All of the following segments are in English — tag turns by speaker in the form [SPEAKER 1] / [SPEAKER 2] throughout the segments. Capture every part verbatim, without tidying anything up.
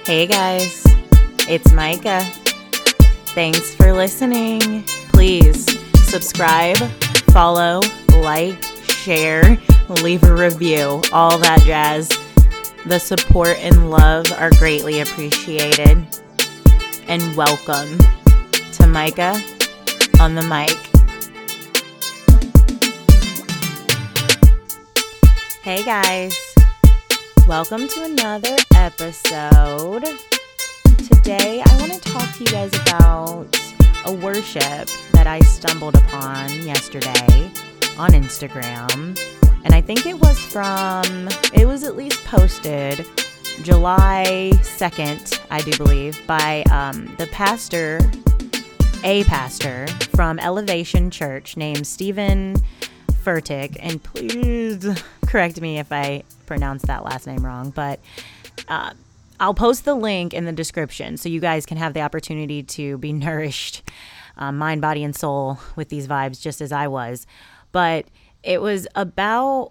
[SPEAKER 1] Hey guys, it's Micah. Thanks for listening. Please subscribe, follow, like, share, leave a review, all that jazz. The support and love are greatly appreciated. And welcome to Micah on the mic. Hey guys, welcome to another episode. Today I want to talk to you guys about a worship that I stumbled upon yesterday on Instagram. And I think it was from, it was at least posted July second, I do believe, by um, the pastor, a pastor from Elevation Church named Steven Furtick. And please correct me if I pronounce that last name wrong, but uh, I'll post the link in the description so you guys can have the opportunity to be nourished, uh, mind, body, and soul with these vibes just as I was. But it was about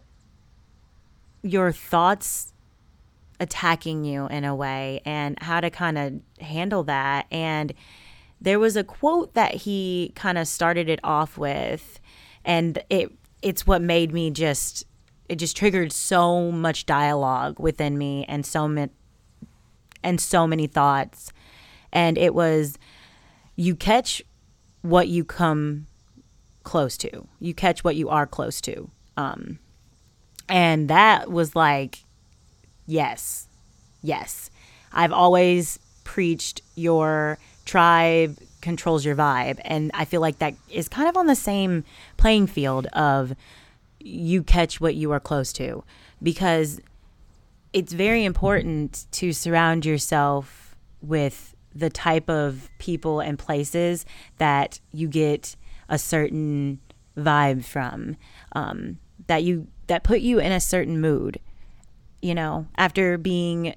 [SPEAKER 1] your thoughts attacking you in a way and how to kind of handle that. And there was a quote that he kind of started it off with, and it it's what made me just, it just triggered so much dialogue within me and so many, and so many thoughts. And it was, you catch what you come close to. You catch what you are close to. Um, and that was like, yes, yes. I've always preached your tribe controls your vibe. And I feel like that is kind of on the same playing field of you catch what you are close to, because it's very important to surround yourself with the type of people and places that you get a certain vibe from, um, that you that put you in a certain mood. You know, after being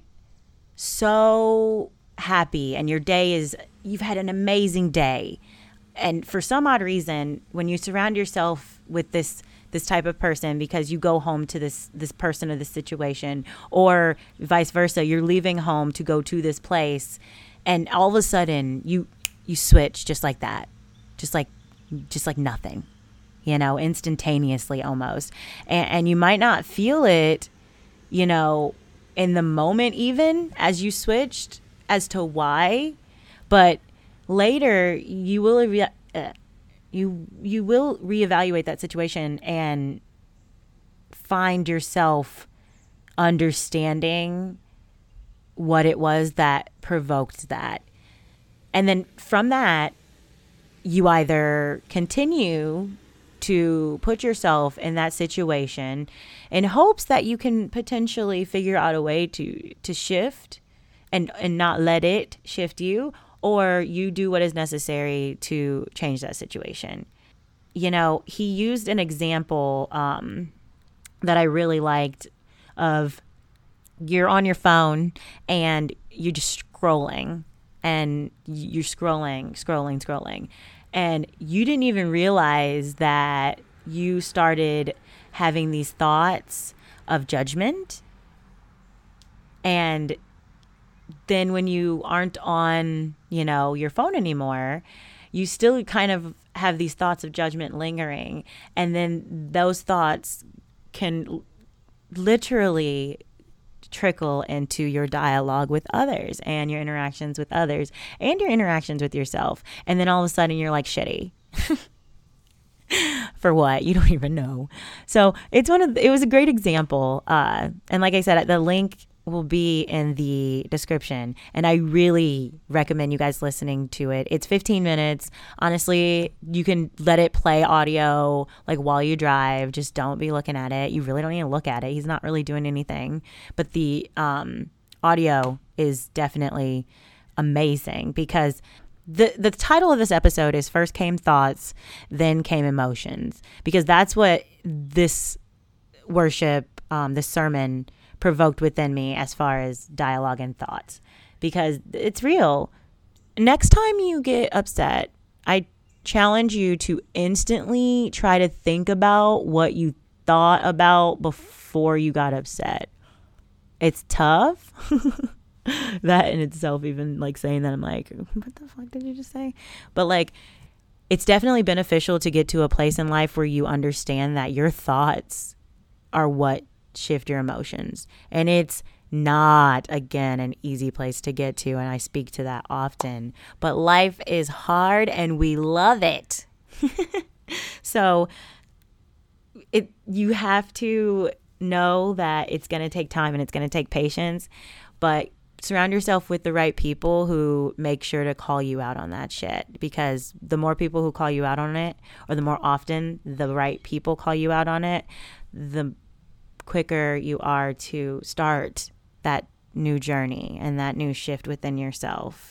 [SPEAKER 1] so happy and your day is, you've had an amazing day, and for some odd reason, when you surround yourself with this this type of person, because you go home to this this person or this situation, or vice versa, you're leaving home to go to this place, and all of a sudden you you switch just like that, just like just like nothing, you know, instantaneously almost. And, and you might not feel it, you know, in the moment even as you switched as to why, but later you will re- uh, you you will reevaluate that situation and find yourself understanding what it was that provoked that. And then from that, you either continue to put yourself in that situation in hopes that you can potentially figure out a way to to shift and and not let it shift you, or you do what is necessary to change that situation. You know, he used an example um, that I really liked of, you're on your phone and you're just scrolling and you're scrolling, scrolling, scrolling. And you didn't even realize that you started having these thoughts of judgment. And then when you aren't on, you know, your phone anymore, you still kind of have these thoughts of judgment lingering. And then those thoughts can literally trickle into your dialogue with others and your interactions with others and your interactions with yourself. And then all of a sudden you're like shitty. For what? You don't even know. So it's one of the, it was a great example. Uh, and like I said, the link will be in the description, and I really recommend you guys listening to it. It's fifteen minutes. Honestly, you can let it play audio like while you drive. Just don't be looking at it. You really don't need to look at it. He's not really doing anything, but the um, audio is definitely amazing, because the the title of this episode is First Came Thoughts, Then Came Emotions, because that's what this worship, um, this sermon provoked within me as far as dialogue and thoughts, because it's real. Next time you get upset, I challenge you to instantly try to think about what you thought about before you got upset. It's tough. That in itself, even like saying that, I'm like, what the fuck did you just say? But like, it's definitely beneficial to get to a place in life where you understand that your thoughts are what shift your emotions. And it's not, again, an easy place to get to. And I speak to that often. But life is hard and we love it. So it you have to know that it's going to take time and it's going to take patience. But surround yourself with the right people who make sure to call you out on that shit, because the more people who call you out on it, or the more often the right people call you out on it, the quicker you are to start that new journey and that new shift within yourself.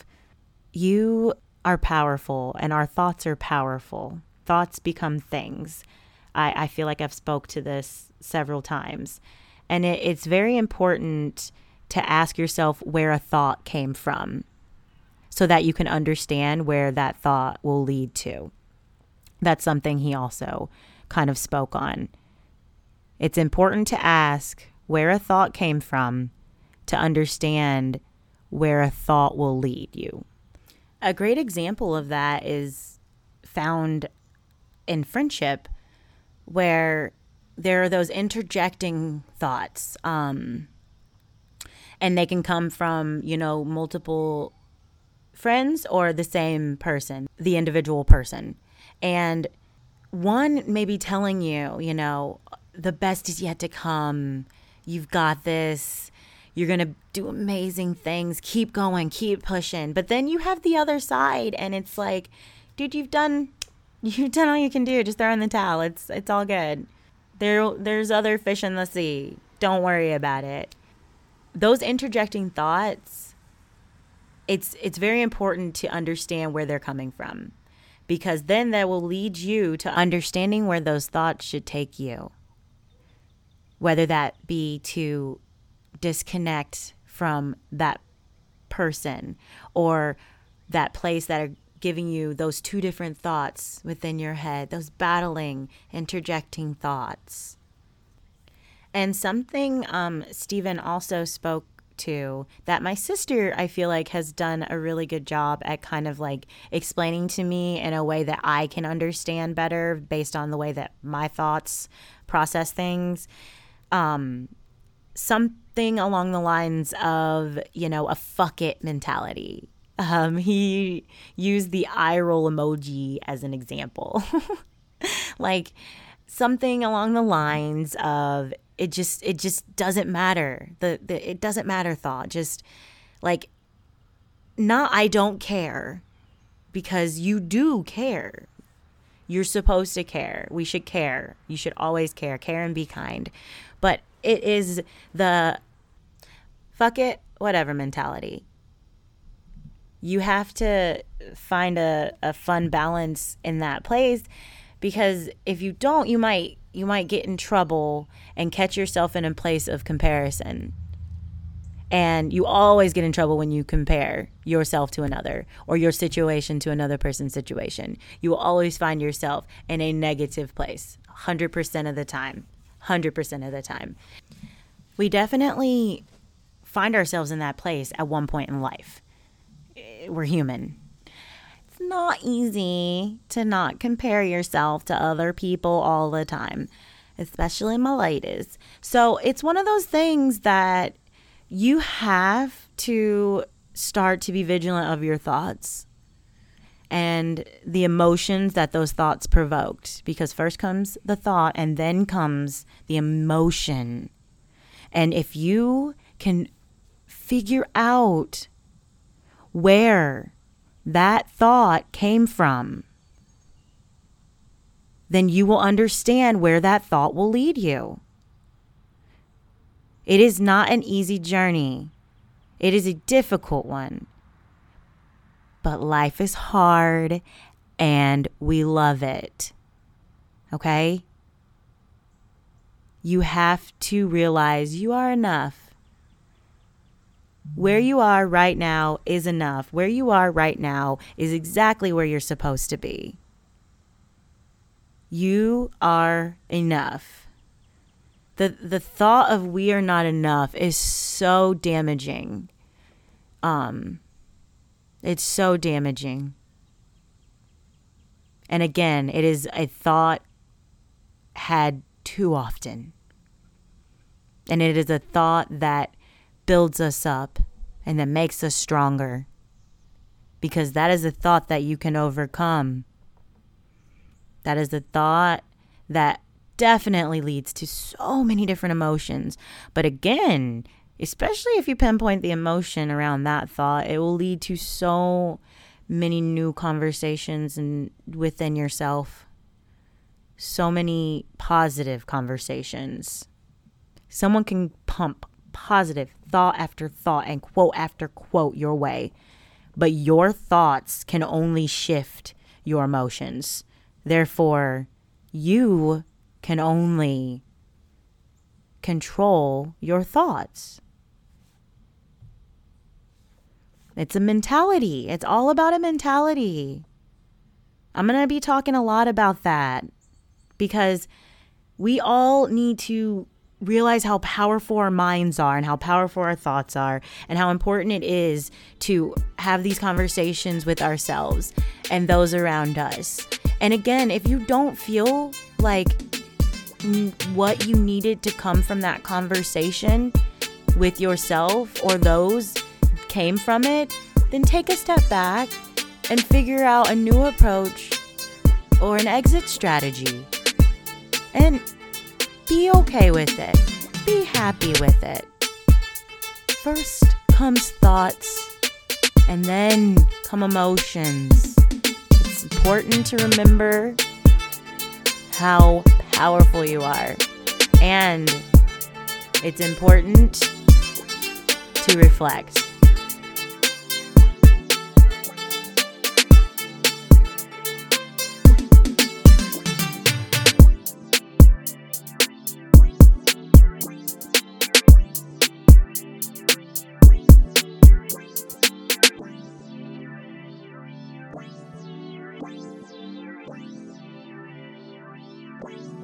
[SPEAKER 1] You are powerful and our thoughts are powerful. Thoughts become things. I, I feel like I've spoke to this several times, and it, it's very important to ask yourself where a thought came from so that you can understand where that thought will lead to. That's something he also kind of spoke on. It's important to ask where a thought came from to understand where a thought will lead you. A great example of that is found in friendship, where there are those interjecting thoughts, um, and they can come from, you know, multiple friends or the same person, the individual person. And one may be telling you, you know, the best is yet to come. You've got this. You're going to do amazing things. Keep going. Keep pushing. But then you have the other side, and it's like, dude, you've done you've done all you can do. Just throw in the towel. It's it's all good. There there's other fish in the sea. Don't worry about it. Those interjecting thoughts, it's it's very important to understand where they're coming from, because then that will lead you to understanding where those thoughts should take you. Whether that be to disconnect from that person or that place that are giving you those two different thoughts within your head, those battling, interjecting thoughts. And something um, Stephen also spoke to that my sister, I feel like, has done a really good job at kind of like explaining to me in a way that I can understand better based on the way that my thoughts process things. Um, something along the lines of, you know, a fuck it mentality. Um, he used the eye roll emoji as an example. Like something along the lines of, it just it just doesn't matter. The, the it doesn't matter thought. Just like, not I don't care, because you do care. You're supposed to care. We should care. You should always care. Care and be kind. But it is the fuck it, whatever mentality. You have to find a, a fun balance in that place, because if you don't, you might you might get in trouble and catch yourself in a place of comparison. And you always get in trouble when you compare yourself to another, or your situation to another person's situation. You will always find yourself in a negative place, one hundred percent of the time. one hundred percent of the time. We definitely find ourselves in that place at one point in life. We're human. It's not easy to not compare yourself to other people all the time, especially my ladies. So it's one of those things that you have to start to be vigilant of your thoughts and the emotions that those thoughts provoked, because first comes the thought and then comes the emotion. And if you can figure out where that thought came from, then you will understand where that thought will lead you. It is not an easy journey. It is a difficult one. But life is hard and we love it. Okay? You have to realize you are enough. Where you are right now is enough. Where you are right now is exactly where you're supposed to be. You are enough. The the thought of we are not enough is so damaging. Um, it's so damaging. And again, it is a thought had too often. And it is a thought that builds us up and that makes us stronger. Because that is a thought that you can overcome. That is a thought that definitely leads to so many different emotions. But again, especially if you pinpoint the emotion around that thought, it will lead to so many new conversations and within yourself. So many positive conversations. Someone can pump positive thought after thought and quote after quote your way. But your thoughts can only shift your emotions. Therefore, you can only control your thoughts. It's a mentality. It's all about a mentality. I'm going to be talking a lot about that because we all need to realize how powerful our minds are and how powerful our thoughts are and how important it is to have these conversations with ourselves and those around us. And again, if you don't feel like what you needed to come from that conversation with yourself or those came from it, then take a step back and figure out a new approach or an exit strategy. And be okay with it. Be happy with it. First comes thoughts, and then come emotions. It's important to remember how powerful you are. And it's important to reflect.
[SPEAKER 2] Bye.